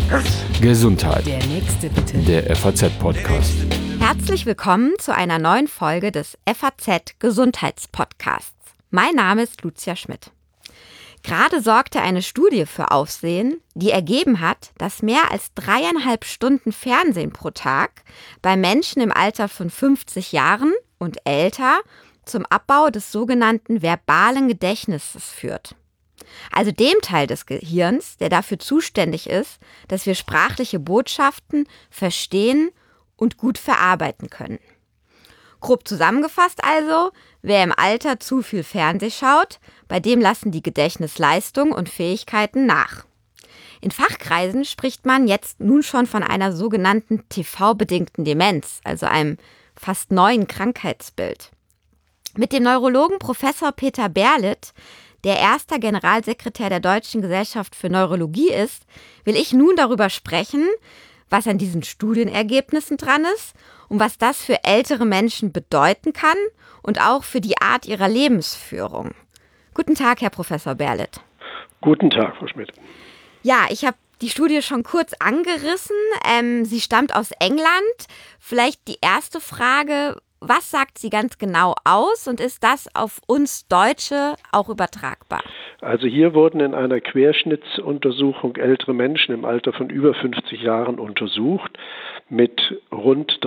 Gesundheit. Der nächste bitte. Der FAZ-Podcast. Herzlich willkommen zu einer neuen Folge des FAZ-Gesundheitspodcasts. Mein Name ist Lucia Schmidt. Gerade sorgte eine Studie für Aufsehen, die ergeben hat, dass mehr als 3,5 Stunden Fernsehen pro Tag bei Menschen im Alter von 50 Jahren und älter zum Abbau des sogenannten verbalen Gedächtnisses führt. Also dem Teil des Gehirns, der dafür zuständig ist, dass wir sprachliche Botschaften verstehen und gut verarbeiten können. Grob zusammengefasst also, wer im Alter zu viel Fernseh schaut, bei dem lassen die Gedächtnisleistung und Fähigkeiten nach. In Fachkreisen spricht man jetzt nun schon von einer sogenannten TV-bedingten Demenz, also einem fast neuen Krankheitsbild. Mit dem Neurologen Professor Peter Berlet, der erster Generalsekretär der Deutschen Gesellschaft für Neurologie ist, will ich nun darüber sprechen, was an diesen Studienergebnissen dran ist und was das für ältere Menschen bedeuten kann und auch für die Art ihrer Lebensführung. Guten Tag, Herr Professor Berlet. Guten Tag, Frau Schmidt. Ja, ich habe die Studie schon kurz angerissen. Sie stammt aus England. Vielleicht die erste Frage: Was sagt sie ganz genau aus und ist das auf uns Deutsche auch übertragbar? Also hier wurden in einer Querschnittsuntersuchung ältere Menschen im Alter von über 50 Jahren untersucht, mit rund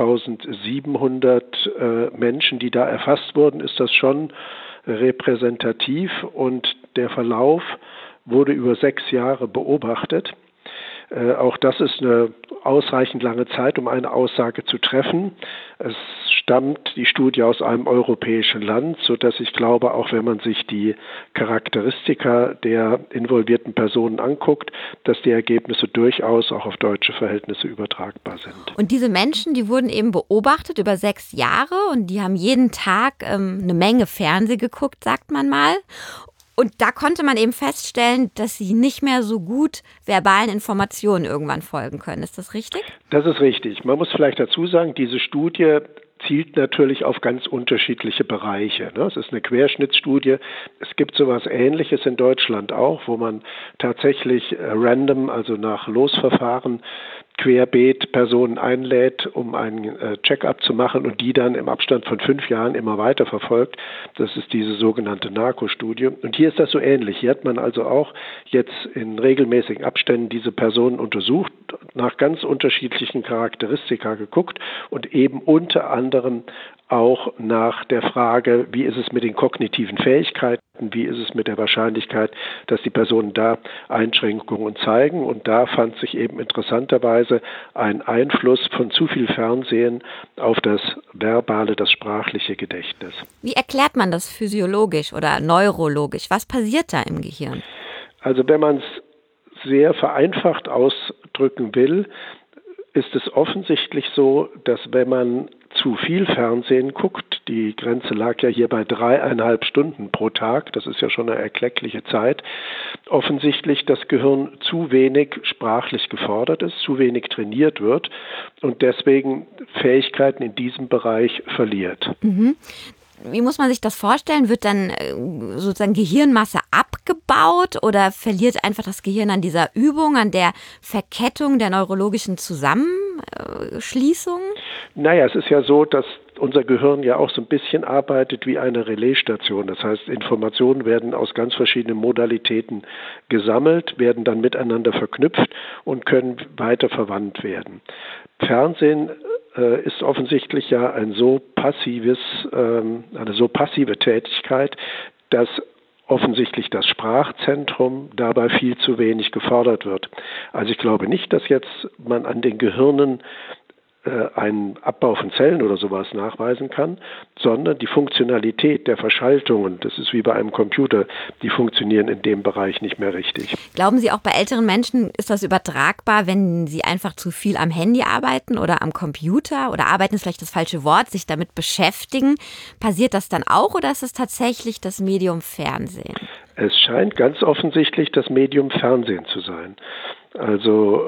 3700 Menschen, die da erfasst wurden, ist das schon repräsentativ und der Verlauf wurde über 6 Jahre beobachtet. Auch das ist eine ausreichend lange Zeit, um eine Aussage zu treffen. Es stammt die Studie aus einem europäischen Land, sodass ich glaube, auch wenn man sich die Charakteristika der involvierten Personen anguckt, dass die Ergebnisse durchaus auch auf deutsche Verhältnisse übertragbar sind. Und diese Menschen, die wurden eben beobachtet über 6 Jahre und die haben jeden Tag eine Menge Fernsehen geguckt, sagt man mal. Und da konnte man eben feststellen, dass sie nicht mehr so gut verbalen Informationen irgendwann folgen können. Ist das richtig? Das ist richtig. Man muss vielleicht dazu sagen, diese Studie zielt natürlich auf ganz unterschiedliche Bereiche. Es ist eine Querschnittsstudie. Es gibt sowas Ähnliches in Deutschland auch, wo man tatsächlich random, also nach Losverfahren, querbeet Personen einlädt, um einen Check-up zu machen und die dann im Abstand von 5 Jahren immer weiter verfolgt. Das ist diese sogenannte Narco-Studie. Und hier ist das so ähnlich. Hier hat man also auch jetzt in regelmäßigen Abständen diese Personen untersucht, nach ganz unterschiedlichen Charakteristika geguckt und eben unter anderem auch nach der Frage, wie ist es mit den kognitiven Fähigkeiten, wie ist es mit der Wahrscheinlichkeit, dass die Personen da Einschränkungen zeigen. Und da fand sich eben interessanterweise ein Einfluss von zu viel Fernsehen auf das verbale, das sprachliche Gedächtnis. Wie erklärt man das physiologisch oder neurologisch? Was passiert da im Gehirn? Also wenn man es sehr vereinfacht ausdrücken will, ist es offensichtlich so, dass wenn man zu viel Fernsehen guckt, die Grenze lag ja hier bei 3,5 Stunden pro Tag, das ist ja schon eine erkleckliche Zeit, offensichtlich das Gehirn zu wenig sprachlich gefordert ist, zu wenig trainiert wird und deswegen Fähigkeiten in diesem Bereich verliert. Mhm. Wie muss man sich das vorstellen? Wird dann sozusagen Gehirnmasse abgebaut oder verliert einfach das Gehirn an dieser Übung, an der Verkettung der neurologischen Zusammenschließung? Naja, es ist ja so, dass unser Gehirn ja auch so ein bisschen arbeitet wie eine Relaisstation. Das heißt, Informationen werden aus ganz verschiedenen Modalitäten gesammelt, werden dann miteinander verknüpft und können weiter verwandt werden. Fernsehen ist offensichtlich ja eine so passive Tätigkeit, dass offensichtlich das Sprachzentrum dabei viel zu wenig gefordert wird. Also ich glaube nicht, dass jetzt man an den Gehirnen einen Abbau von Zellen oder sowas nachweisen kann, sondern die Funktionalität der Verschaltungen, das ist wie bei einem Computer, die funktionieren in dem Bereich nicht mehr richtig. Glauben Sie, auch bei älteren Menschen ist das übertragbar, wenn sie einfach zu viel am Handy arbeiten oder am Computer oder arbeiten ist vielleicht das falsche Wort, sich damit beschäftigen? Passiert das dann auch oder ist es tatsächlich das Medium Fernsehen? Es scheint ganz offensichtlich das Medium Fernsehen zu sein. Also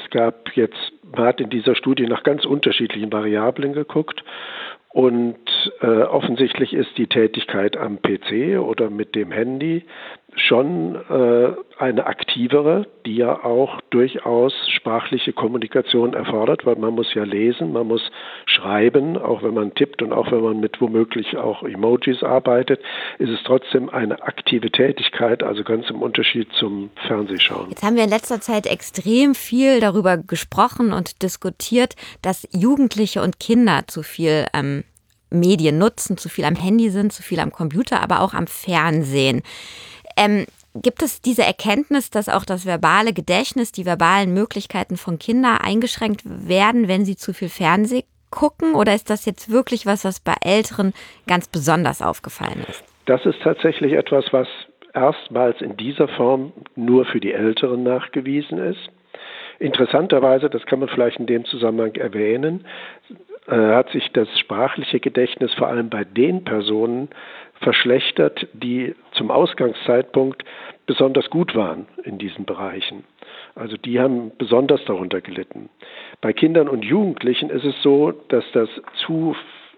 man hat in dieser Studie nach ganz unterschiedlichen Variablen geguckt und offensichtlich ist die Tätigkeit am PC oder mit dem Handy schon eine aktivere, die ja auch durchaus sprachliche Kommunikation erfordert, weil man muss ja lesen, man muss schreiben, auch wenn man tippt und auch wenn man mit womöglich auch Emojis arbeitet, ist es trotzdem eine aktive Tätigkeit, also ganz im Unterschied zum Fernsehschauen. Jetzt haben wir in letzter Zeit extrem viel darüber gesprochen und diskutiert, dass Jugendliche und Kinder zu viel Medien nutzen, zu viel am Handy sind, zu viel am Computer, aber auch am Fernsehen. Gibt es diese Erkenntnis, dass auch das verbale Gedächtnis, die verbalen Möglichkeiten von Kindern eingeschränkt werden, wenn sie zu viel Fernsehen gucken? Oder ist das jetzt wirklich was bei Älteren ganz besonders aufgefallen ist? Das ist tatsächlich etwas, was erstmals in dieser Form nur für die Älteren nachgewiesen ist. Interessanterweise, das kann man vielleicht in dem Zusammenhang erwähnen, hat sich das sprachliche Gedächtnis vor allem bei den Personen verschlechtert, die zum Ausgangszeitpunkt besonders gut waren in diesen Bereichen. Also die haben besonders darunter gelitten. Bei Kindern und Jugendlichen ist es so, dass das zu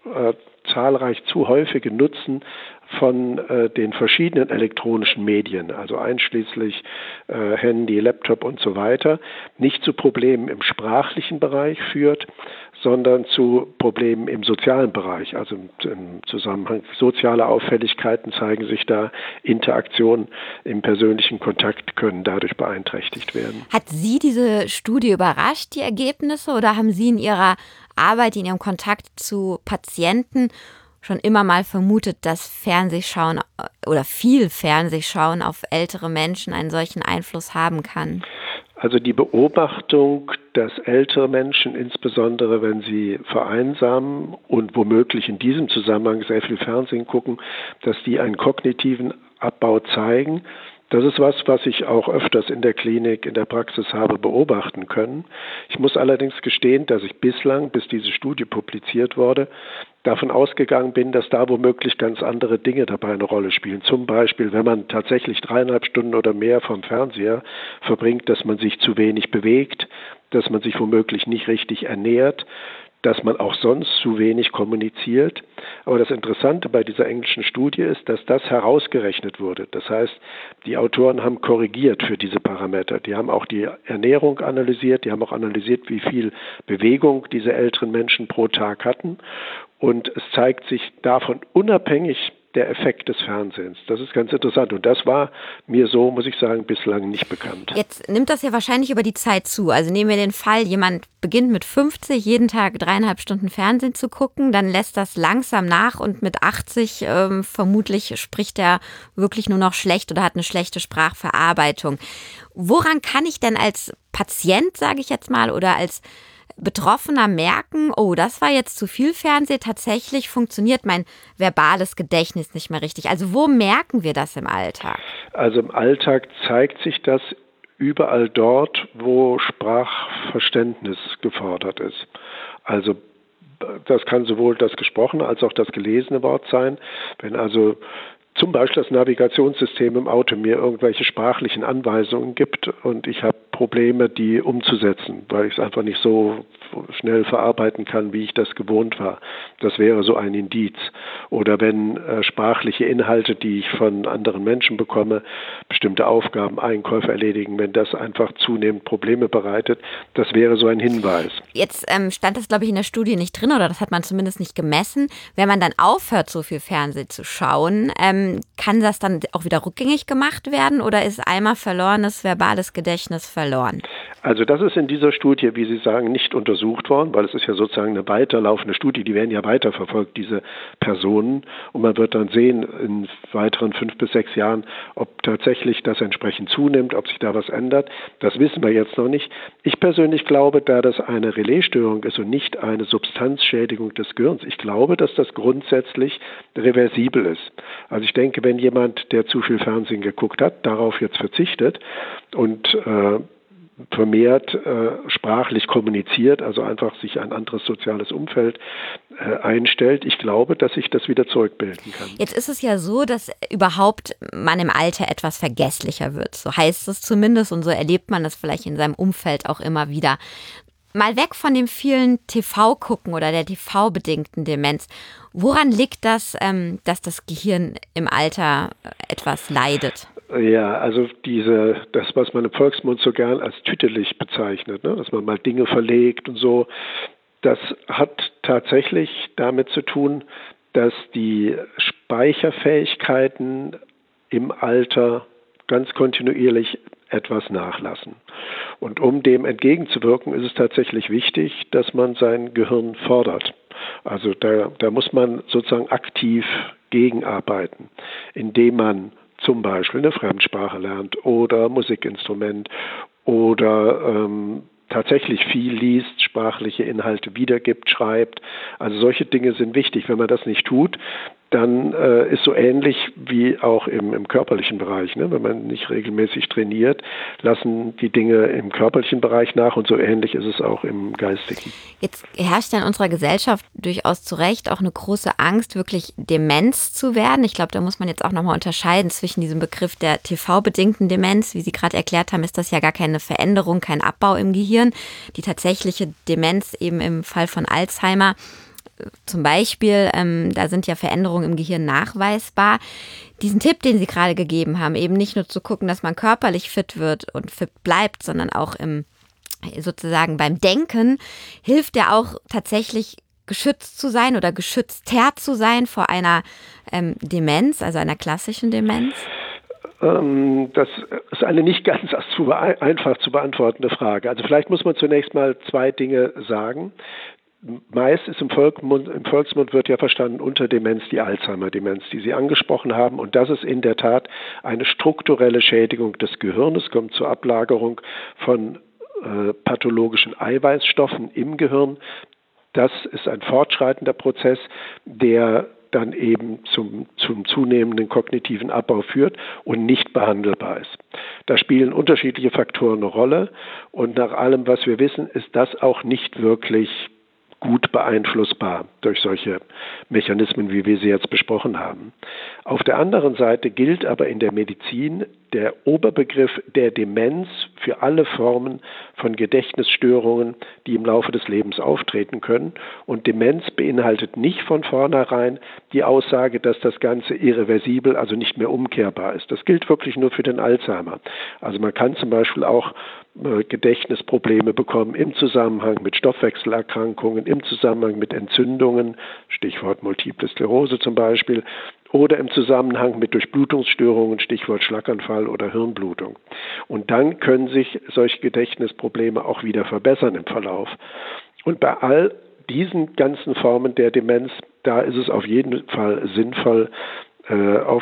häufige Nutzen von den verschiedenen elektronischen Medien, also einschließlich Handy, Laptop und so weiter, nicht zu Problemen im sprachlichen Bereich führt, sondern zu Problemen im sozialen Bereich. Also im Zusammenhang soziale Auffälligkeiten zeigen sich da, Interaktion im persönlichen Kontakt können dadurch beeinträchtigt werden. Hat Sie diese Studie überrascht, die Ergebnisse, oder haben Sie in Ihrer Arbeit, in Ihrem Kontakt zu Patienten schon immer mal vermutet, dass Fernsehschauen oder viel Fernsehschauen auf ältere Menschen einen solchen Einfluss haben kann? Also die Beobachtung, dass ältere Menschen, insbesondere wenn sie vereinsamen und womöglich in diesem Zusammenhang sehr viel Fernsehen gucken, dass die einen kognitiven Abbau zeigen, das ist was ich auch öfters in der Klinik, in der Praxis habe beobachten können. Ich muss allerdings gestehen, dass ich bislang, bis diese Studie publiziert wurde, davon ausgegangen bin, dass da womöglich ganz andere Dinge dabei eine Rolle spielen. Zum Beispiel, wenn man tatsächlich 3,5 Stunden oder mehr vom Fernseher verbringt, dass man sich zu wenig bewegt, dass man sich womöglich nicht richtig ernährt, dass man auch sonst zu wenig kommuniziert. Aber das Interessante bei dieser englischen Studie ist, dass das herausgerechnet wurde. Das heißt, die Autoren haben korrigiert für diese Parameter. Die haben auch die Ernährung analysiert, die haben auch analysiert, wie viel Bewegung diese älteren Menschen pro Tag hatten. Und es zeigt sich davon unabhängig der Effekt des Fernsehens. Das ist ganz interessant. Und das war mir so, muss ich sagen, bislang nicht bekannt. Jetzt nimmt das ja wahrscheinlich über die Zeit zu. Also nehmen wir den Fall, jemand beginnt mit 50 jeden Tag 3,5 Stunden Fernsehen zu gucken, dann lässt das langsam nach und mit 80 vermutlich spricht er wirklich nur noch schlecht oder hat eine schlechte Sprachverarbeitung. Woran kann ich denn als Patient, sage ich jetzt mal, oder als Betroffener merken, oh, das war jetzt zu viel Fernsehen, tatsächlich funktioniert mein verbales Gedächtnis nicht mehr richtig. Also wo merken wir das im Alltag? Also im Alltag zeigt sich das überall dort, wo Sprachverständnis gefordert ist. Also das kann sowohl das gesprochene als auch das gelesene Wort sein. Wenn also zum Beispiel das Navigationssystem im Auto mir irgendwelche sprachlichen Anweisungen gibt und ich habe Probleme, die umzusetzen, weil ich es einfach nicht so schnell verarbeiten kann, wie ich das gewohnt war. Das wäre so ein Indiz. Oder wenn sprachliche Inhalte, die ich von anderen Menschen bekomme, bestimmte Aufgaben, Einkäufe erledigen, wenn das einfach zunehmend Probleme bereitet, das wäre so ein Hinweis. Jetzt stand das, glaube ich, in der Studie nicht drin oder das hat man zumindest nicht gemessen. Wenn man dann aufhört, so viel Fernsehen zu schauen, kann das dann auch wieder rückgängig gemacht werden oder ist einmal verlorenes verbales Gedächtnis verloren? Also das ist in dieser Studie, wie Sie sagen, nicht untersucht worden, weil es ist ja sozusagen eine weiterlaufende Studie, die werden ja weiterverfolgt, diese Personen, und man wird dann sehen in weiteren 5 bis 6 Jahren, ob tatsächlich das entsprechend zunimmt, ob sich da was ändert. Das wissen wir jetzt noch nicht. Ich persönlich glaube, da das eine Relaisstörung ist und nicht eine Substanzschädigung des Gehirns, ich glaube, dass das grundsätzlich reversibel ist. Also ich denke, wenn jemand, der zu viel Fernsehen geguckt hat, darauf jetzt verzichtet und vermehrt sprachlich kommuniziert, also einfach sich ein anderes soziales Umfeld einstellt. Ich glaube, dass sich das wieder zurückbilden kann. Jetzt ist es ja so, dass überhaupt man im Alter etwas vergesslicher wird. So heißt es zumindest und so erlebt man das vielleicht in seinem Umfeld auch immer wieder. Mal weg von dem vielen TV-Gucken oder der TV-bedingten Demenz. Woran liegt das, dass das Gehirn im Alter etwas leidet? Ja, also das, was man im Volksmund so gern als tütelig bezeichnet, ne? Dass man mal Dinge verlegt und so, das hat tatsächlich damit zu tun, dass die Speicherfähigkeiten im Alter ganz kontinuierlich etwas nachlassen. Und um dem entgegenzuwirken, ist es tatsächlich wichtig, dass man sein Gehirn fordert. Also da muss man sozusagen aktiv gegenarbeiten, indem man zum Beispiel eine Fremdsprache lernt oder Musikinstrument oder tatsächlich viel liest, sprachliche Inhalte wiedergibt, schreibt. Also solche Dinge sind wichtig. Wenn man das nicht tut, dann ist so ähnlich wie auch im körperlichen Bereich. Ne? Wenn man nicht regelmäßig trainiert, lassen die Dinge im körperlichen Bereich nach und so ähnlich ist es auch im geistigen. Jetzt herrscht ja in unserer Gesellschaft durchaus zu Recht auch eine große Angst, wirklich Demenz zu werden. Ich glaube, da muss man jetzt auch nochmal unterscheiden zwischen diesem Begriff der TV-bedingten Demenz. Wie Sie gerade erklärt haben, ist das ja gar keine Veränderung, kein Abbau im Gehirn. Die tatsächliche Demenz eben im Fall von Alzheimer zum Beispiel, da sind ja Veränderungen im Gehirn nachweisbar. Diesen Tipp, den Sie gerade gegeben haben, eben nicht nur zu gucken, dass man körperlich fit wird und fit bleibt, sondern auch sozusagen beim Denken, hilft ja auch tatsächlich geschützt zu sein oder geschützter zu sein vor einer Demenz, also einer klassischen Demenz? Das ist eine nicht ganz einfach zu beantwortende Frage. Also vielleicht muss man zunächst mal zwei Dinge sagen. Meist ist im Volksmund wird ja verstanden unter Demenz die Alzheimer-Demenz, die Sie angesprochen haben. Und das ist in der Tat eine strukturelle Schädigung des Gehirns, kommt zur Ablagerung von pathologischen Eiweißstoffen im Gehirn. Das ist ein fortschreitender Prozess, der dann eben zum zunehmenden kognitiven Abbau führt und nicht behandelbar ist. Da spielen unterschiedliche Faktoren eine Rolle und nach allem, was wir wissen, ist das auch nicht wirklich gut beeinflussbar durch solche Mechanismen, wie wir sie jetzt besprochen haben. Auf der anderen Seite gilt aber in der Medizin der Oberbegriff der Demenz für alle Formen von Gedächtnisstörungen, die im Laufe des Lebens auftreten können. Und Demenz beinhaltet nicht von vornherein die Aussage, dass das Ganze irreversibel, also nicht mehr umkehrbar ist. Das gilt wirklich nur für den Alzheimer. Also man kann zum Beispiel auch Gedächtnisprobleme bekommen im Zusammenhang mit Stoffwechselerkrankungen, im Zusammenhang mit Entzündungen, Stichwort Multiple Sklerose zum Beispiel, oder im Zusammenhang mit Durchblutungsstörungen, Stichwort Schlaganfall oder Hirnblutung. Und dann können sich solche Gedächtnisprobleme auch wieder verbessern im Verlauf. Und bei all diesen ganzen Formen der Demenz, da ist es auf jeden Fall sinnvoll, auf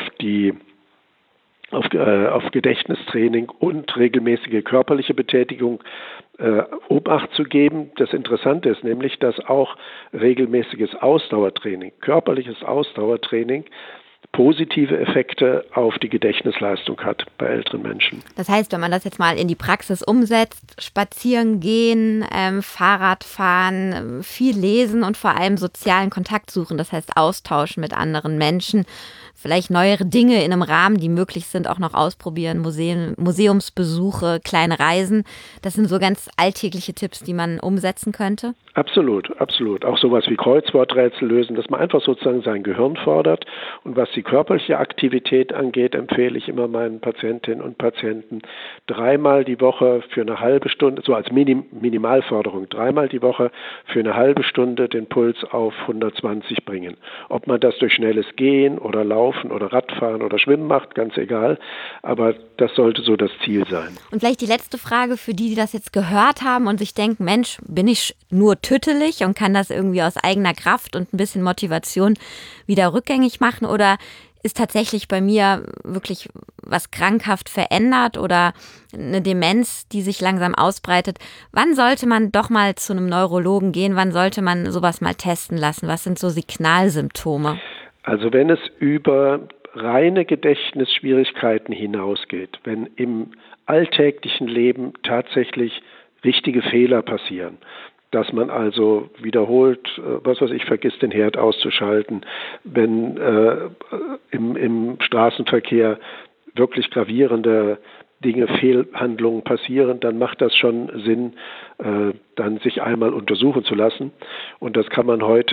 Gedächtnistraining und regelmäßige körperliche Betätigung Obacht zu geben. Das Interessante ist nämlich, dass auch regelmäßiges Ausdauertraining, körperliches Ausdauertraining, positive Effekte auf die Gedächtnisleistung hat bei älteren Menschen. Das heißt, wenn man das jetzt mal in die Praxis umsetzt, spazieren gehen, Fahrrad fahren, viel lesen und vor allem sozialen Kontakt suchen, das heißt austauschen mit anderen Menschen, vielleicht neuere Dinge in einem Rahmen, die möglich sind, auch noch ausprobieren, Museumsbesuche, kleine Reisen. Das sind so ganz alltägliche Tipps, die man umsetzen könnte? Absolut, absolut. Auch sowas wie Kreuzworträtsel lösen, dass man einfach sozusagen sein Gehirn fordert. Und was die körperliche Aktivität angeht, empfehle ich immer meinen Patientinnen und Patienten, 3-mal die Woche für eine halbe Stunde, so als Minimalforderung, 3-mal die Woche für eine halbe Stunde den Puls auf 120 bringen. Ob man das durch schnelles Gehen oder Laufen oder Radfahren oder Schwimmen macht, ganz egal. Aber das sollte so das Ziel sein. Und vielleicht die letzte Frage für die das jetzt gehört haben und sich denken, Mensch, bin ich nur tüttelig und kann das irgendwie aus eigener Kraft und ein bisschen Motivation wieder rückgängig machen, oder ist tatsächlich bei mir wirklich was krankhaft verändert oder eine Demenz, die sich langsam ausbreitet? Wann sollte man doch mal zu einem Neurologen gehen? Wann sollte man sowas mal testen lassen? Was sind so Signalsymptome? Also wenn es über reine Gedächtnisschwierigkeiten hinausgeht, wenn im alltäglichen Leben tatsächlich richtige Fehler passieren, dass man also wiederholt, vergisst den Herd auszuschalten, wenn im Straßenverkehr wirklich gravierende Dinge, Fehlhandlungen passieren, dann macht das schon Sinn, dann sich einmal untersuchen zu lassen. Und das kann man heute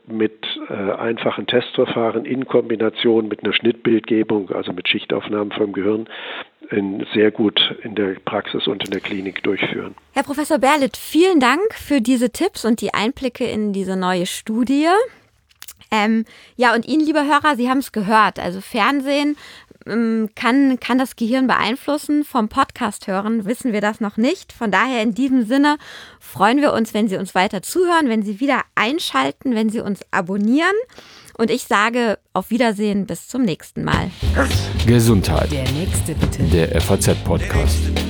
mit einfachen Testverfahren in Kombination mit einer Schnittbildgebung, also mit Schichtaufnahmen vom Gehirn, sehr gut in der Praxis und in der Klinik durchführen. Herr Professor Berlitt, vielen Dank für diese Tipps und die Einblicke in diese neue Studie. Ja, und Ihnen, liebe Hörer, Sie haben es gehört. Also Fernsehen kann das Gehirn beeinflussen. Vom Podcast hören wissen wir das noch nicht. Von daher in diesem Sinne freuen wir uns, wenn Sie uns weiter zuhören, wenn Sie wieder einschalten, wenn Sie uns abonnieren. Und ich sage auf Wiedersehen, bis zum nächsten Mal. Gesundheit. Der nächste bitte. Der FAZ-Podcast.